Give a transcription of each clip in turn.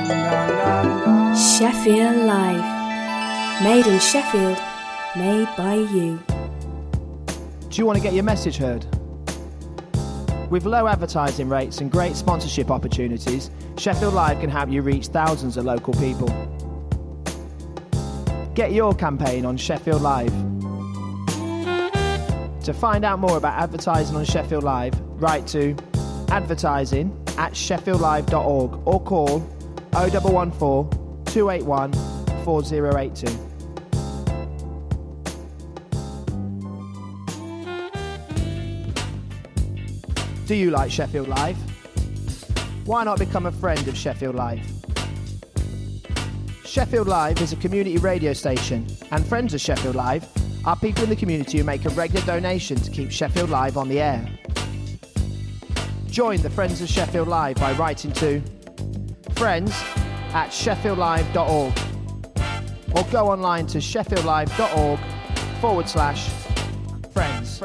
Sheffield Live. Made in Sheffield, made by you. Do you want to get your message heard? With low advertising rates and great sponsorship opportunities, Sheffield Live can help you reach thousands of local people. Get your campaign on Sheffield Live. To find out more about advertising on Sheffield Live, write to advertising@sheffieldlive.org or call 0114 281 4082. Do you like Sheffield Live? Why not become a friend of Sheffield Live? Sheffield Live is a community radio station, and friends of Sheffield Live are people in the community who make a regular donation to keep Sheffield Live on the air. Join the Friends of Sheffield Live by writing to friends@sheffieldlive.org or go online to sheffieldlive.org/friends.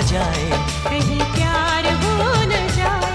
जाए, कहीं प्यार हो न जाए।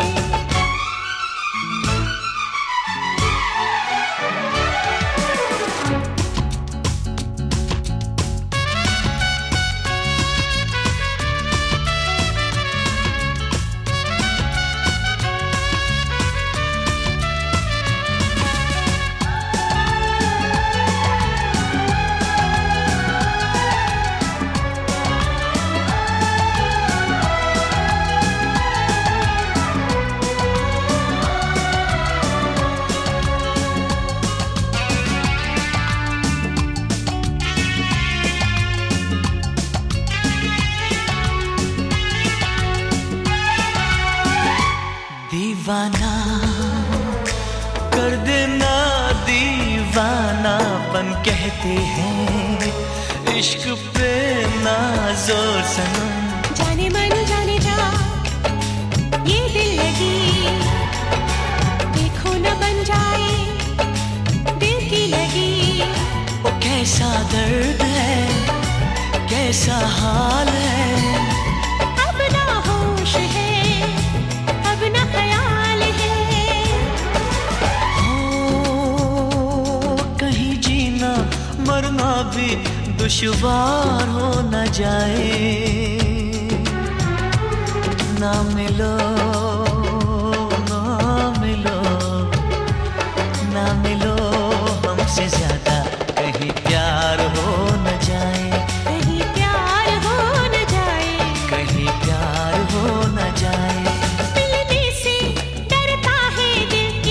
दीवाना कर देना, दीवानापन कहते हैं, इश्क पे ना जोर सनम। जाने मन जाने जा ये दिल लगी, देखो न बन जाए दिल की लगी। वो कैसा दर्द है, कैसा हाल है, अब ना होश है, अब ना ख्याल है। ओ कहीं जीना मरना भी दुश्वार हो न जाए, ना मिलो ना मिलो ना मिलो हमसे ज्यादा, कहीं प्यार हो न जाए, कहीं प्यार हो न जाए, कहीं प्यार हो न जाए। मिलने से डरता है दिल,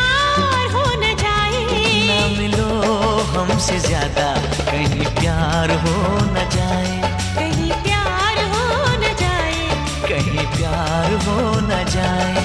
इकरार हो न जाए। ना मिलो हमसे ज्यादा, कहीं प्यार हो न जाए, कहीं प्यार हो न जाए, कहीं प्यार हो न जाए।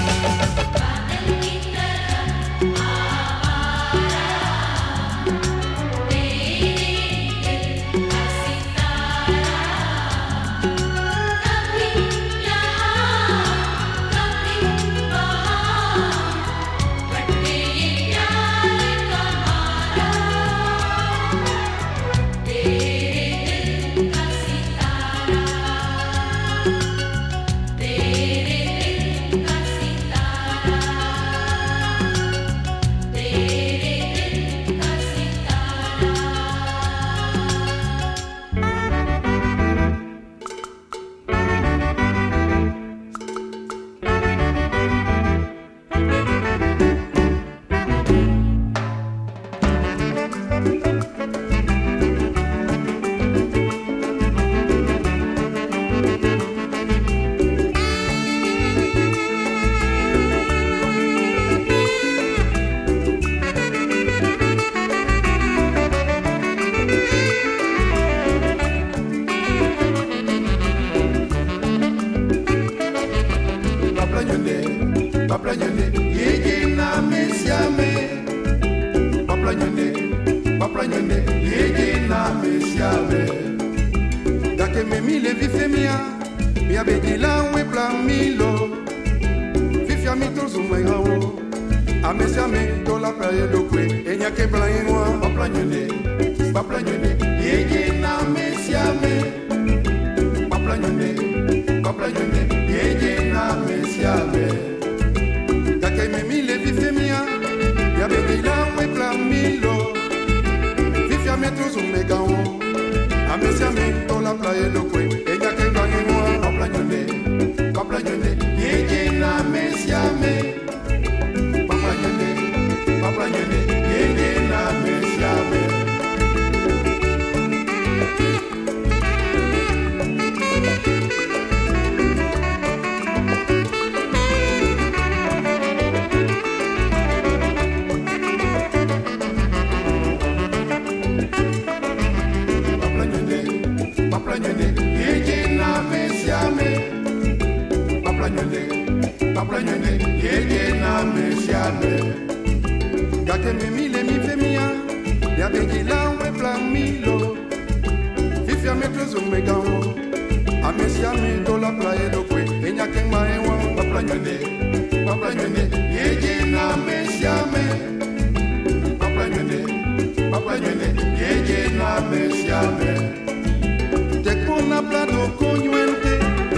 Te con habla do coñuente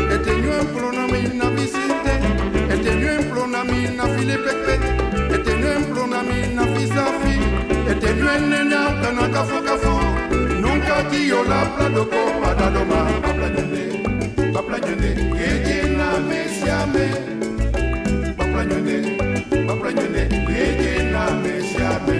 mi na fili pepe. Ete nemplo na mi na fisafi. Ete nuene na kana kafu kafu. Nunca tío la pladoko padaloma. Papla nyende, yeje na mesiame. Papla nyende, yeje na mesiame.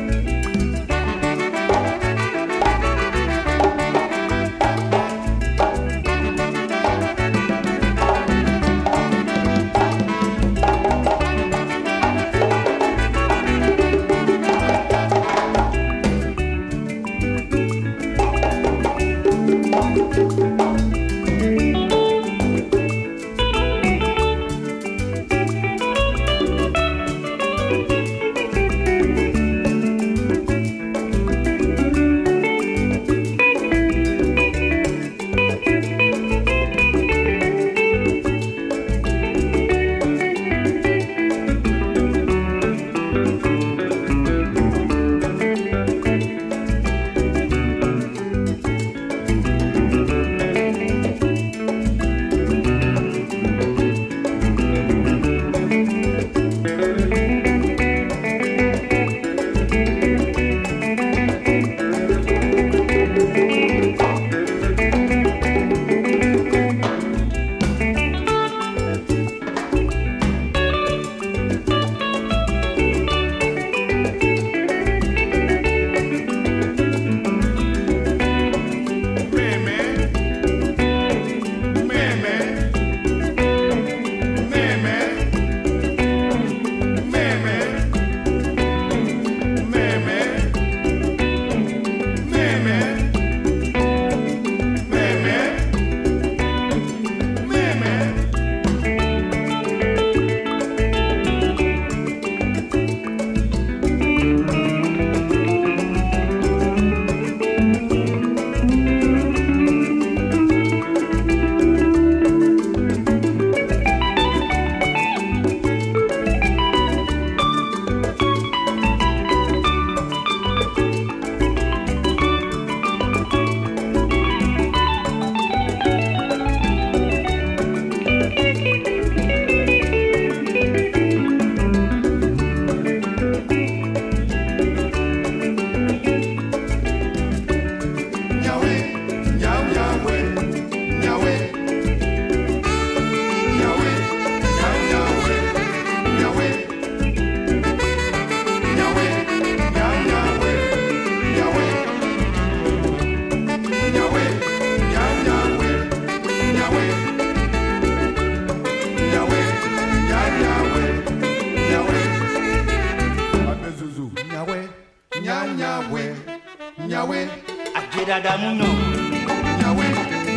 Dadamuno Nyawe,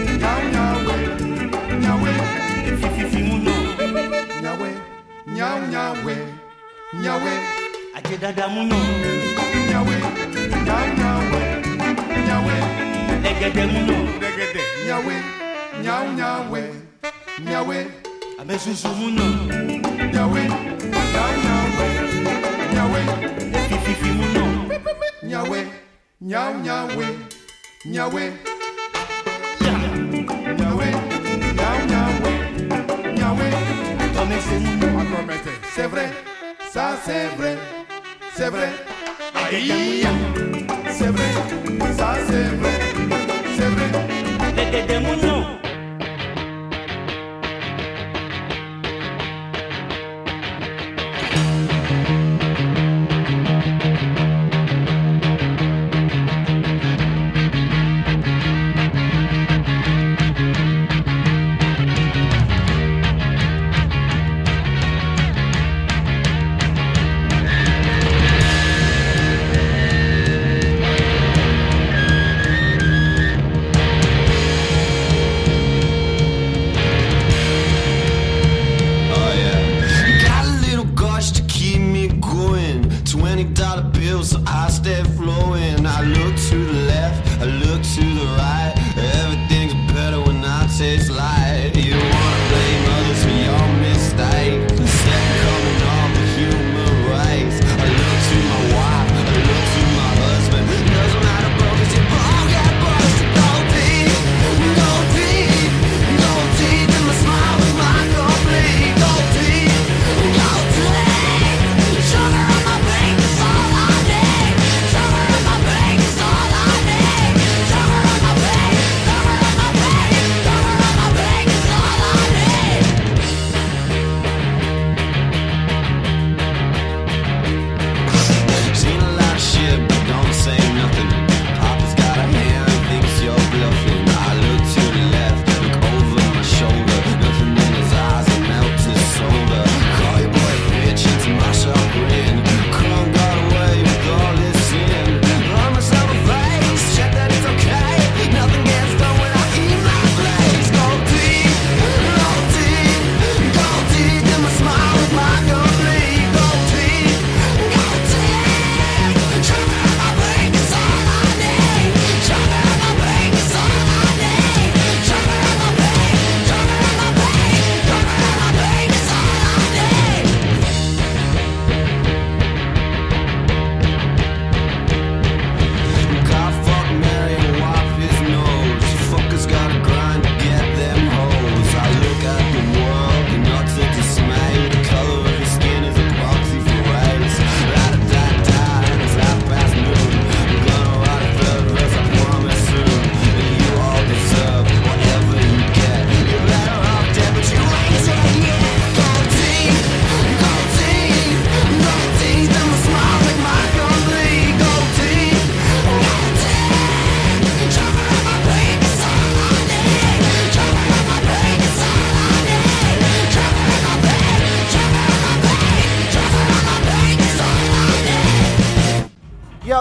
nyawe, nyawe, Fifimuno nyawe, nyawe, nyawe, Aje Dadamuno nyawe, nyawe, nyawe, Legedemuno legede, nyawe, nyawe, nyawe, Amesuzumuno nyawe, nyawe, nyawe, Fifimuno nyawe, nyawe, nyawe, nyawe, nyawe, c'est vrai, ça c'est vrai, c'est vrai, aïe, c'est vrai, ça c'est vrai, c'est vrai. Legedemuno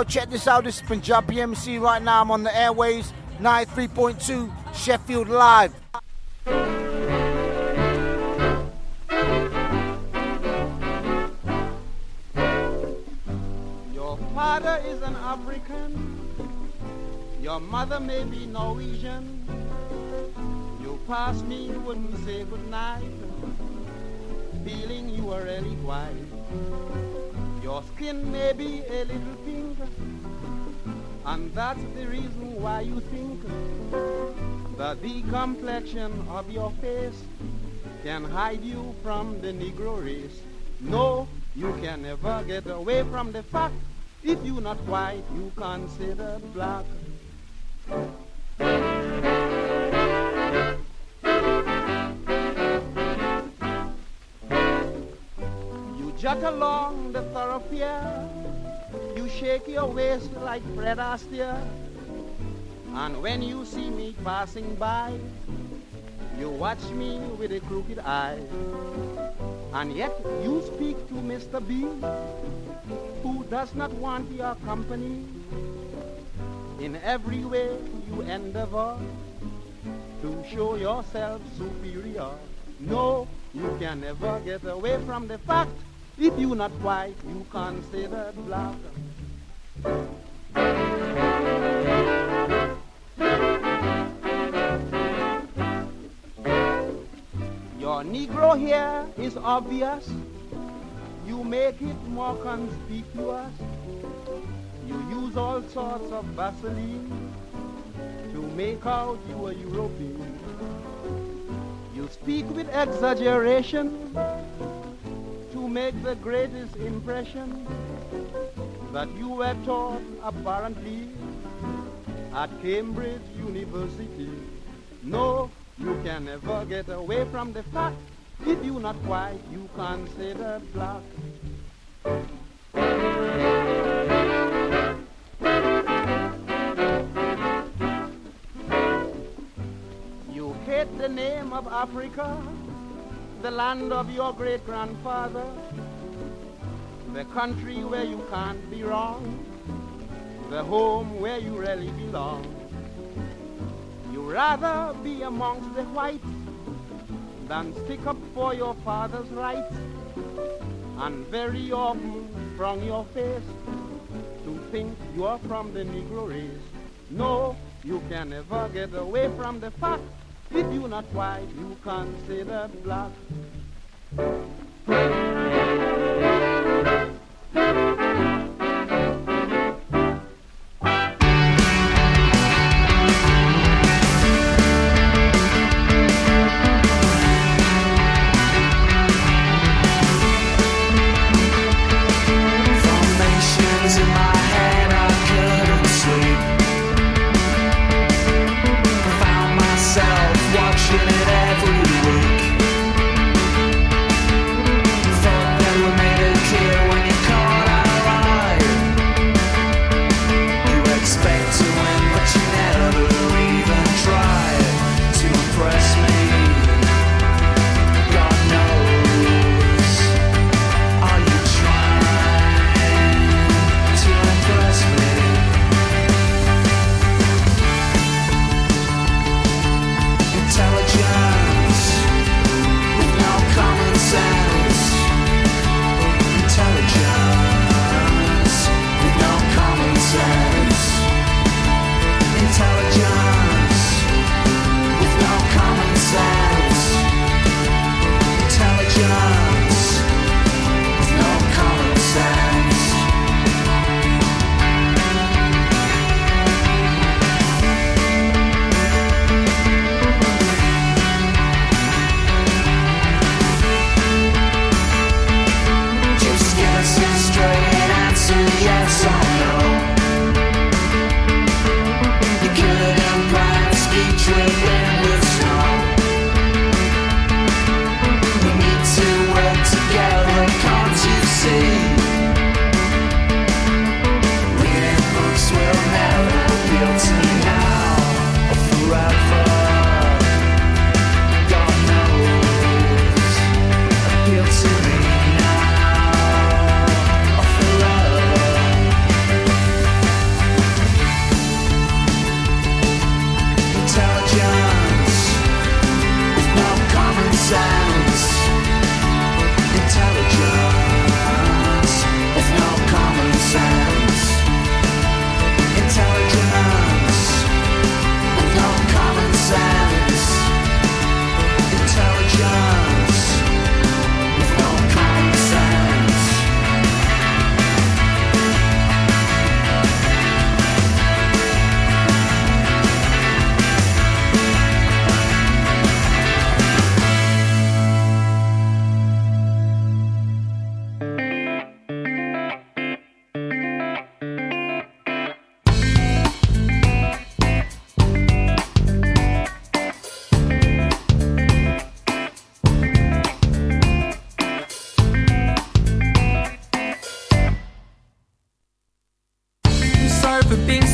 check this out. This is Punjabi MC. Right now I'm on the airways, 93.2 Sheffield Live. Your father is an African, your mother may be Norwegian. You pass me, wouldn't say goodnight, feeling you were really white. Your skin may be a little pink, and that's the reason why you think that the complexion of your face can hide you from the Negro race. No, you can never get away from the fact, if you're not white, you considered black. Jut along the thoroughfare, you shake your waist like Fred Astaire, and when you see me passing by, you watch me with a crooked eye, and yet you speak to Mr. B, who does not want your company. In every way you endeavor to show yourself superior. No, you can never get away from the fact, if you're not white, you considered black. Your Negro hair is obvious. You make it more conspicuous. You use all sorts of Vaseline to make out you a European. You speak with exaggeration to make the greatest impression that you were taught apparently at Cambridge University. No, you can never get away from the fact, if you're not white, you considered black. You hate the name of Africa, the land of your great-grandfather, the country where you can't be wrong, the home where you really belong. You'd rather be amongst the whites than stick up for your father's rights, and very often from your face to think you're from the Negro race. No, you can never get away from the fact, if you're not white, you considered black. Formations in my head, I couldn't sleep. Found myself watching it every week.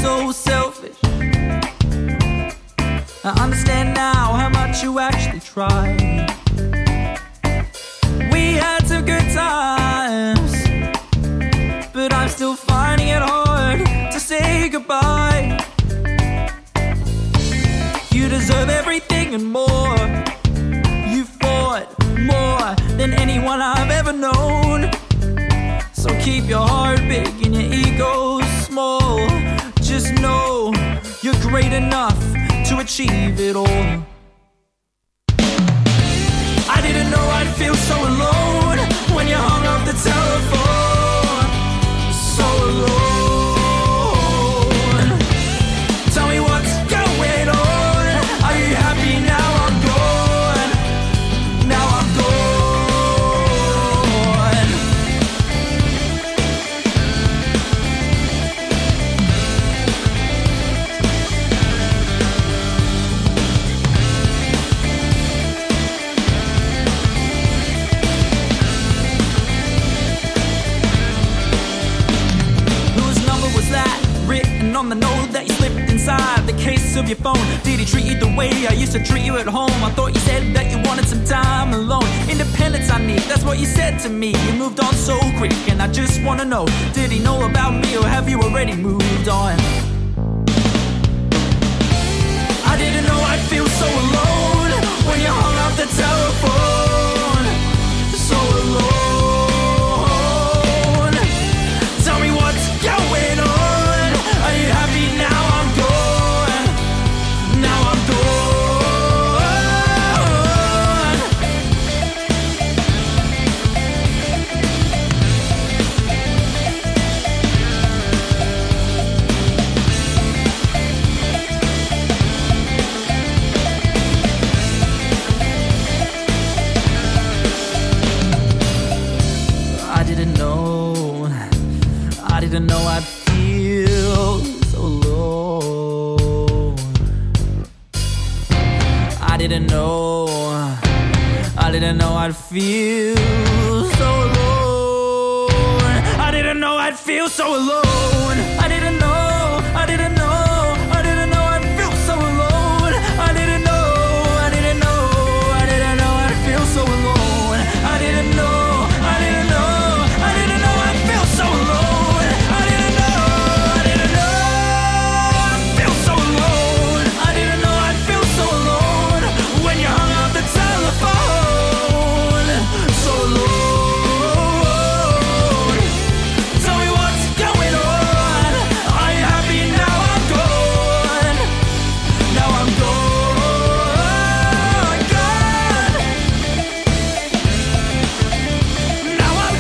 so selfish. I understand now how much you actually tried. We had some good times, but I'm still finding it hard to say goodbye. You deserve everything and more. You fought more than anyone I've ever known. So keep your heart big and your ego small. Just know you're great enough to achieve it all. I didn't know I'd feel so alone when you hung up the telephone. So alone. Tell me what's going on. Are you happy now I'm gone? Now I'm gone. On the note that you slipped inside the case of your phone. Did he treat you the way I used to treat you at home? I thought you said that you wanted some time alone. Independence I need, that's what you said to me. You moved on so quick and I just wanna know, did he know about me or have you already moved on? I didn't know I'd feel so alone when you hung up the telephone. So alone. Tell me what's going on. Are you happy now I'm gone? Now I'm I didn't know I'd feel so alone. I didn't know I'd feel so alone. I didn't know I'd feel so alone. I didn't know I'd feel so alone. I didn't know I'd feel so alone. I didn't know I'd feel so alone. I didn't know I'd feel so alone. I didn't know I'd feel so alone when you hung up the telephone. So alone. Tell me what's going on. Are you happy now I'm gone? Now I'm gone. Now I'm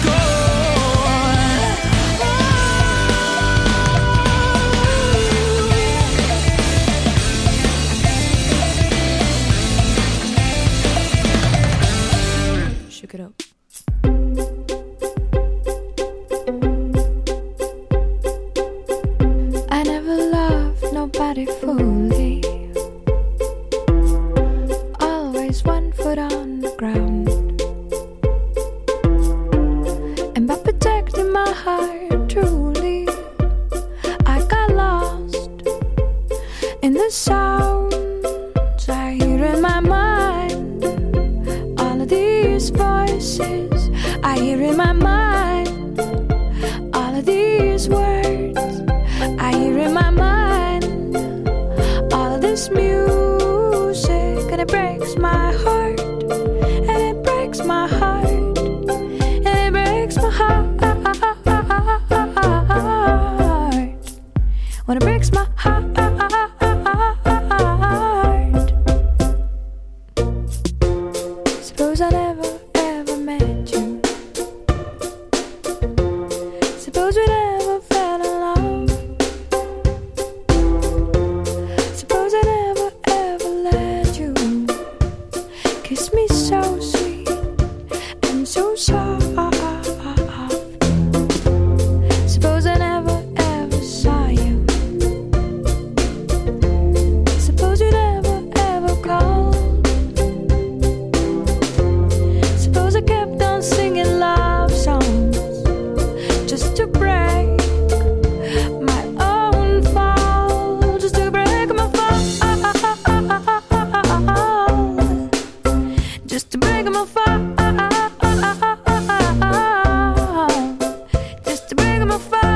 gone. Shook it up. I never loved nobody fully. Always one foot on the ground. And by protecting my heart truly, I got lost in the sounds I hear in my mind. All of these voices I hear in my mind. All of these words I hear in my mind. All of this music, and it breaks my heart. And it breaks my heart. And it breaks my heart. When it breaks my heart. Suppose I never ever met you. Suppose we never fell in love. Suppose I never ever let you kiss me so sweet and so soft. Suppose I never ever saw you. Suppose you never ever called. to break my fall, just to break my fall,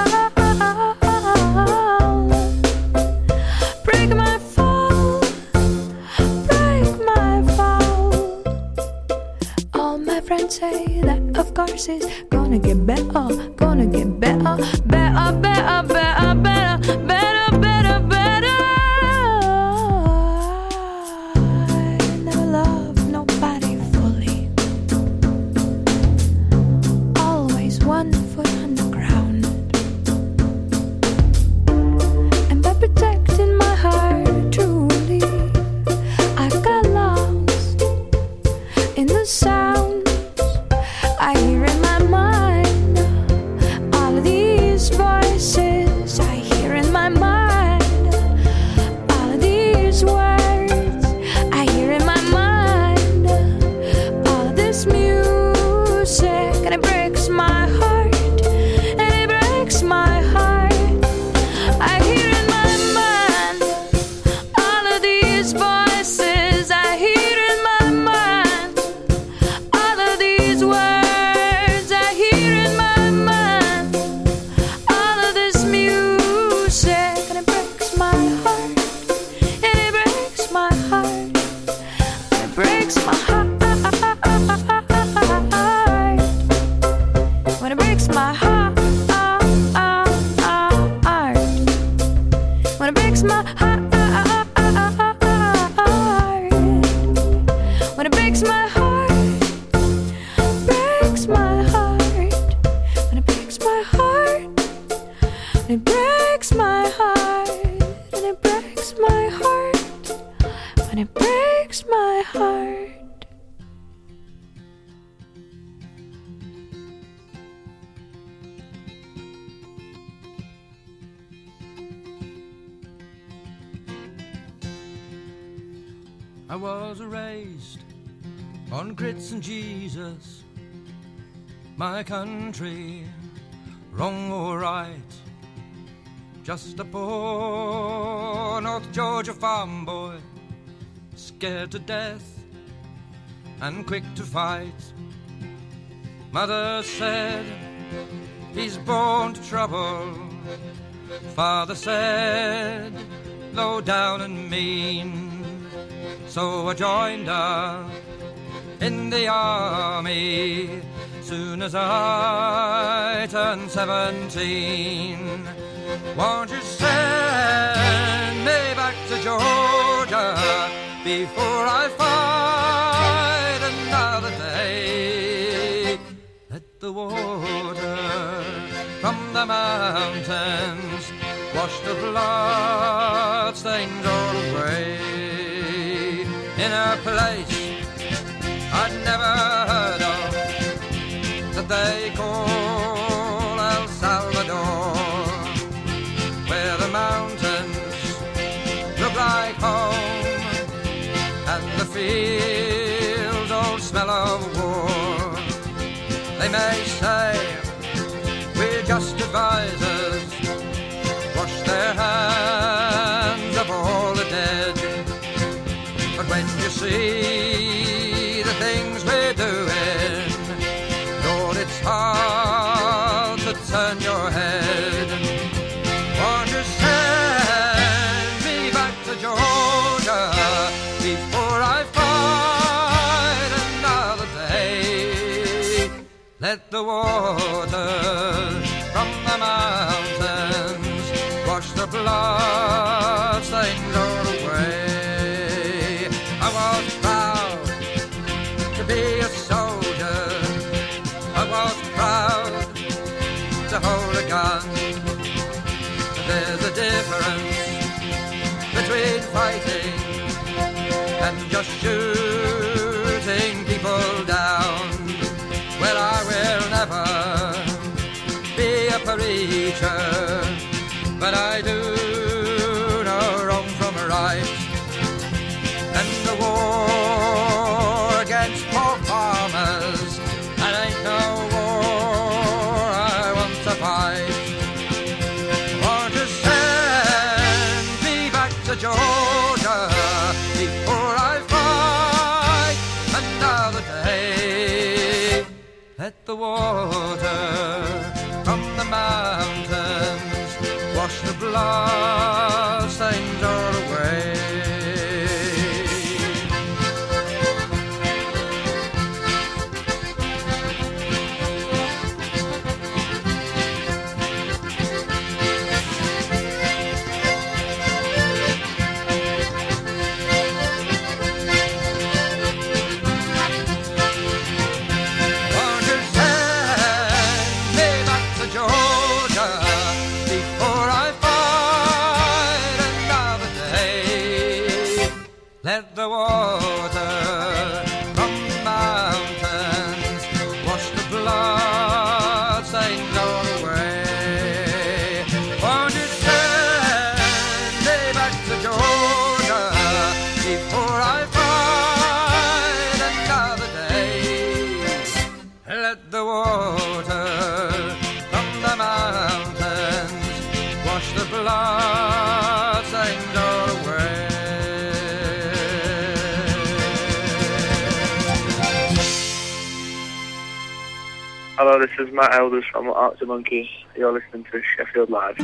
break my fall, break my fall. All my friends say that of course it's gonna get better, gonna get better, better, better, better, better, better, better, better. I never loved nobody fully, always one foot on the ground, and by protecting my heart truly, I got lost in the sounds I hear in my mind. All of these voices I hear in my mind. All of these words I hear in my mind. All of this music, and it breaks my heart, and it breaks my heart. I hear in my mind. All of these voices I hear in my mind. All of these words I hear in my mind. All of this music, and it breaks my heart, and it breaks my heart, and it breaks my heart. When it breaks my heart, when it breaks my heart, when it breaks my heart, breaks my heart, when it breaks my heart, it breaks my heart, and it breaks my heart, when it breaks my heart. I was raised on grits and Jesus, my country, wrong or right. Just a poor North Georgia farm boy, scared to death and quick to fight. Mother said, he's born to trouble. Father said, low down and mean. So I joined up in the army soon as I turned 17. Won't you send me back to Georgia before I fight another day? Let the water from the mountains wash the blood stains all away. In a place I'd never heard of that they call El Salvador, where the mountains look like home and the fields all smell of war. They may say we're just advisors, wash their hands of all the dead. But when you see the things we're doing, Lord, it's hard to turn your head. Won't you send me back to Georgia before I fight another day? Let the water from the mountains wash the blood stains all away. I was proud to be a soldier. I was proud to hold a gun. There's a difference between fighting and just shooting people down. Well, I will never be a preacher, but I do know wrong from right. And the war against poor farmers, that ain't no war I want to fight. Won't you send me back to Georgia before I fight Hello, this is Matt Elders from Arctic Monkeys. You're listening to Sheffield Live.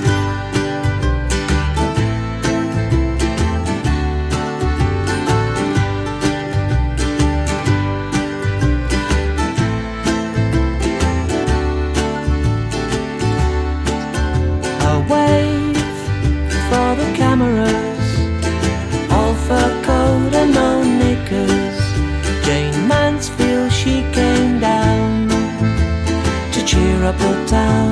For the cameras, all fur coat and no knickers. Jane Mansfield, she came down to cheer up the town.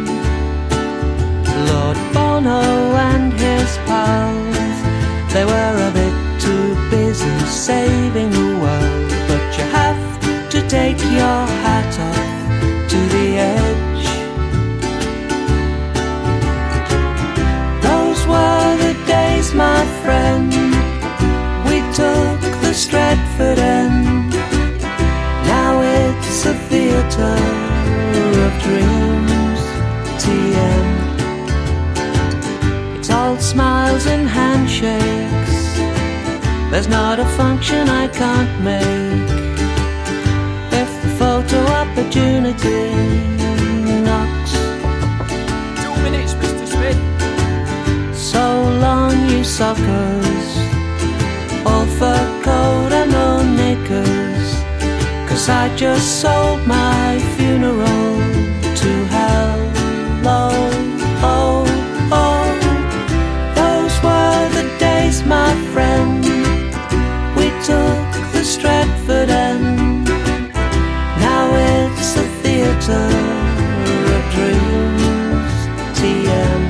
Lord Bono and his pals, they were a bit too busy saving the world. But you have to take your hat off to the edge. Were the days, my friend, we took the Stratford end. Now it's a theatre of dreams, TM. It's all smiles and handshakes. There's not a function I can't make if the photo opportunity knocks. 2 minutes, Mr. Smith. So long, you suckers, all fur coat and no knickers. 'Cause I just sold my funeral to hell. Oh, oh, oh. Those were the days, my friend, we took the Stratford end. Now it's a theatre of dreams, TM.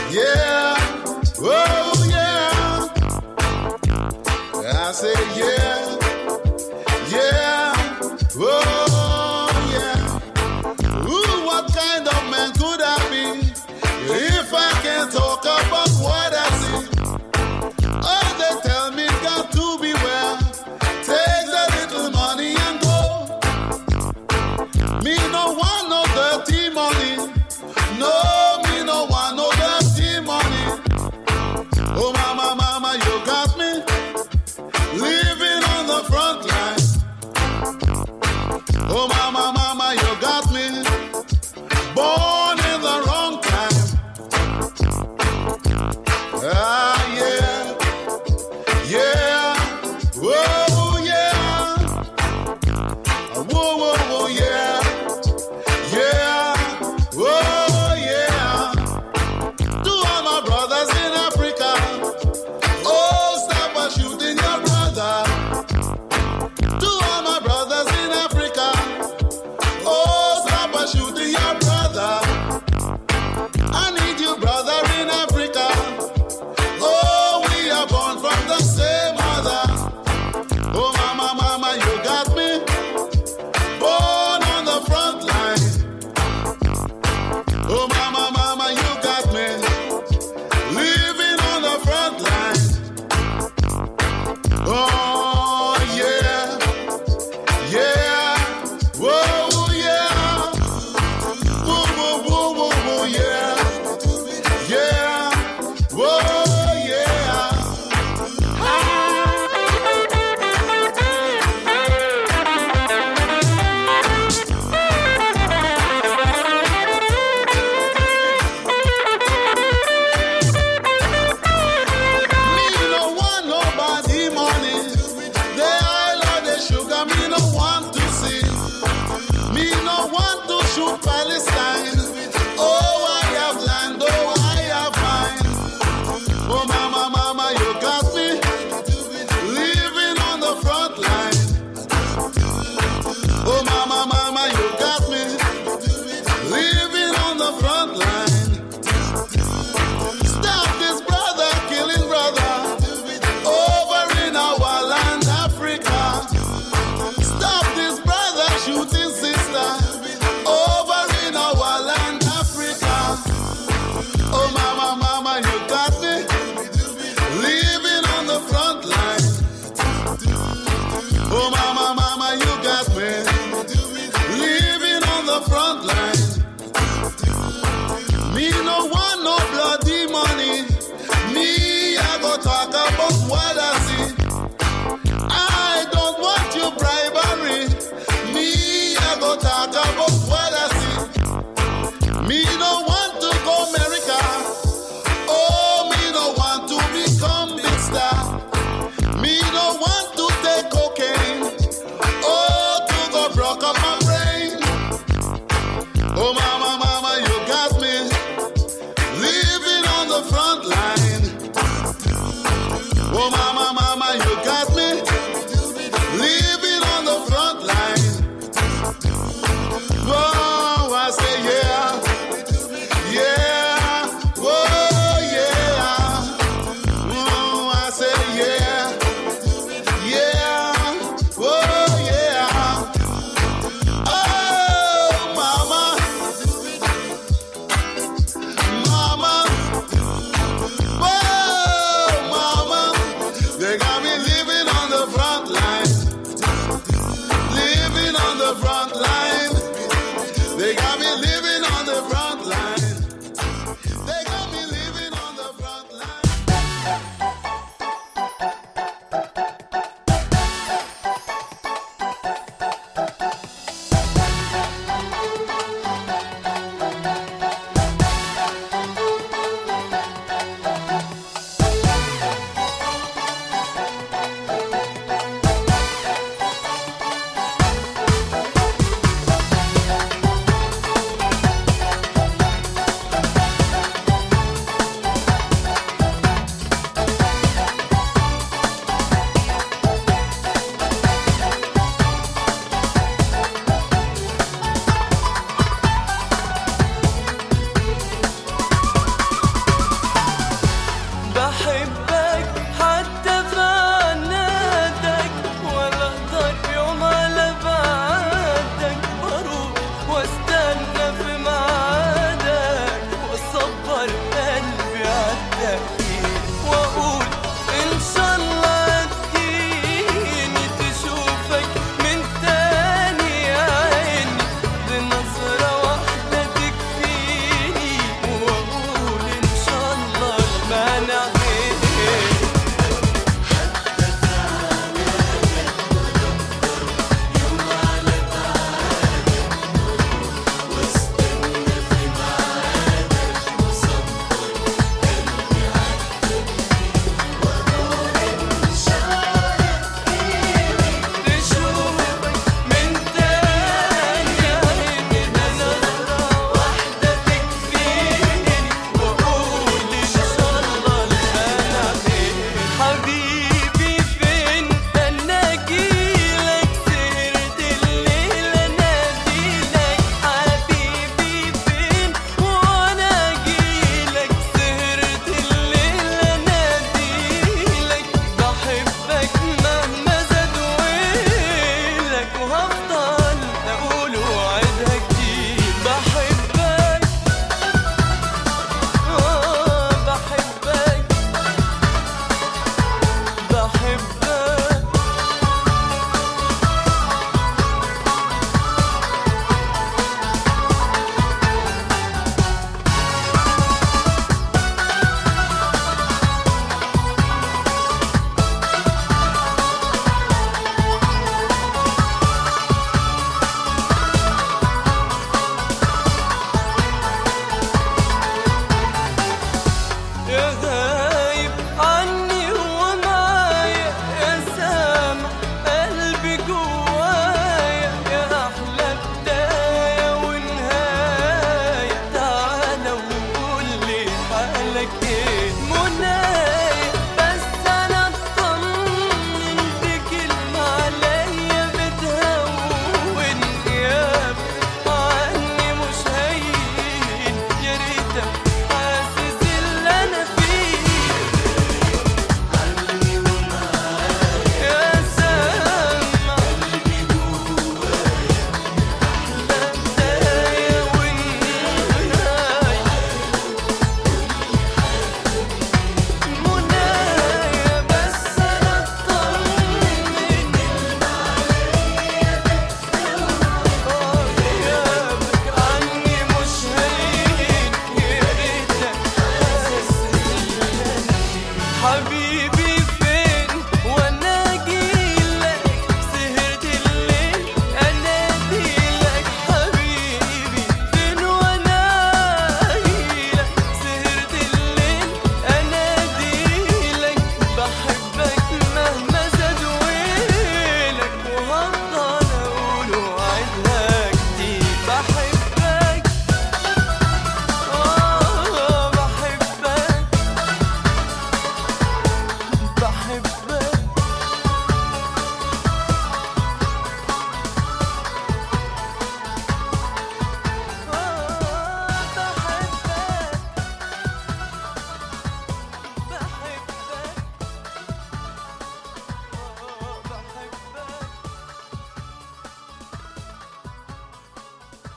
Yeah, oh yeah. I say yeah, yeah, oh yeah. Ooh, what kind of man could I be if I can't talk about what I see? Oh, they tell me got to be well. Take a little money and go. Me no want no dirty money. No, me no want no dirty money. Oh, mama, mama, you got me living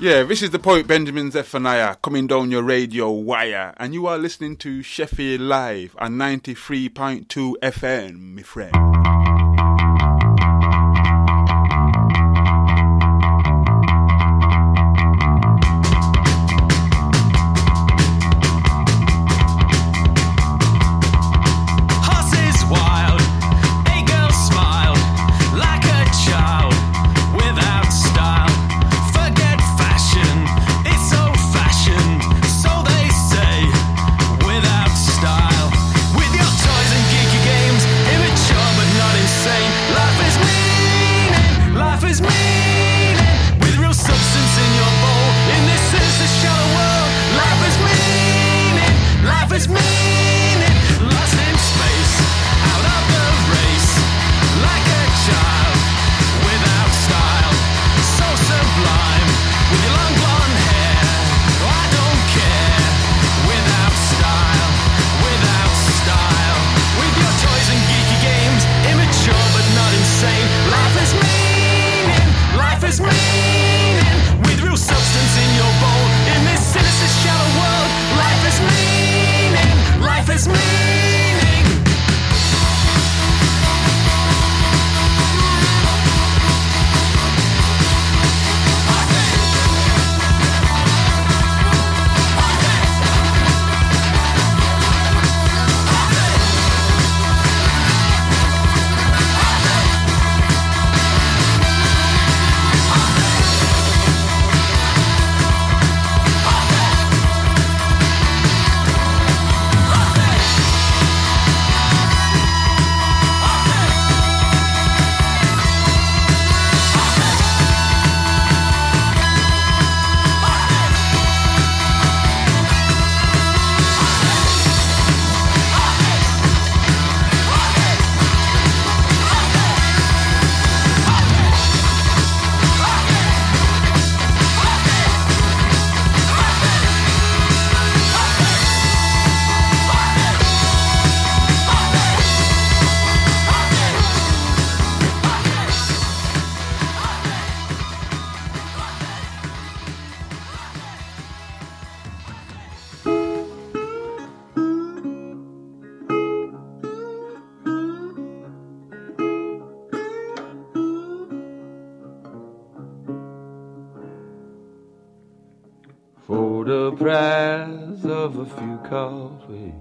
Yeah, this is the poet Benjamin Zephaniah coming down your radio wire, and you are listening to Sheffield Live on 93.2 FM, my friend. For the price of a few coffees,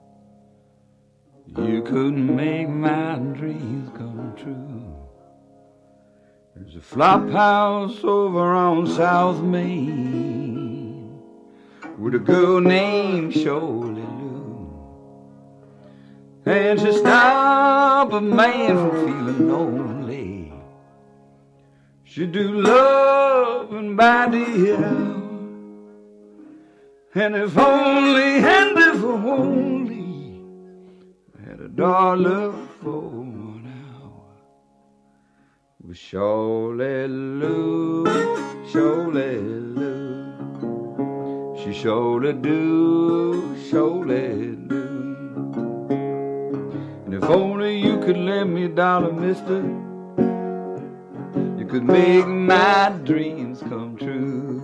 you couldn't make my dreams come true. There's a flop house over on South Main with a girl named Shirley Lou, and she stopped a man from feeling lonely. She do love and by the hour, and if only, and if only I had $1 for an hour. With Shirley Lou, Shirley Lou, she surely do, surely do. And if only you could lend me $1, mister, you could make my dreams come true.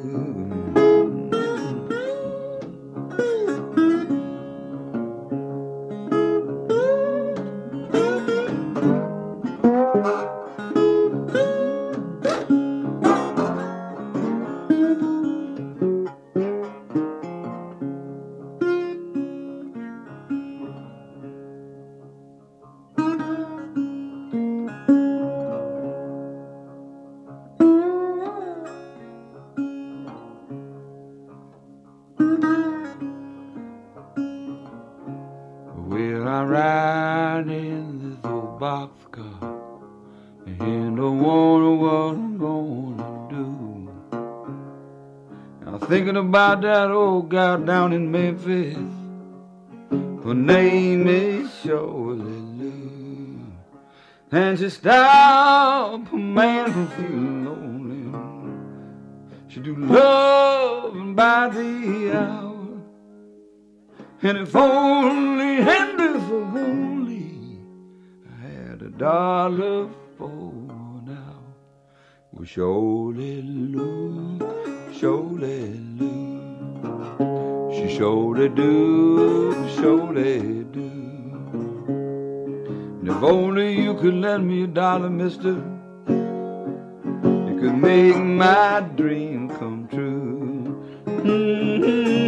Thinking about that old gal down in Memphis, her name is Shirley Lou, and she stopped a man from feeling lonely. She do love and by the hour, and if only, and if only I had $1 for an hour. With Shirley Lou, surely do. She surely do, surely do. And if only you could lend me $1, mister, it could make my dream come true. Mm-hmm.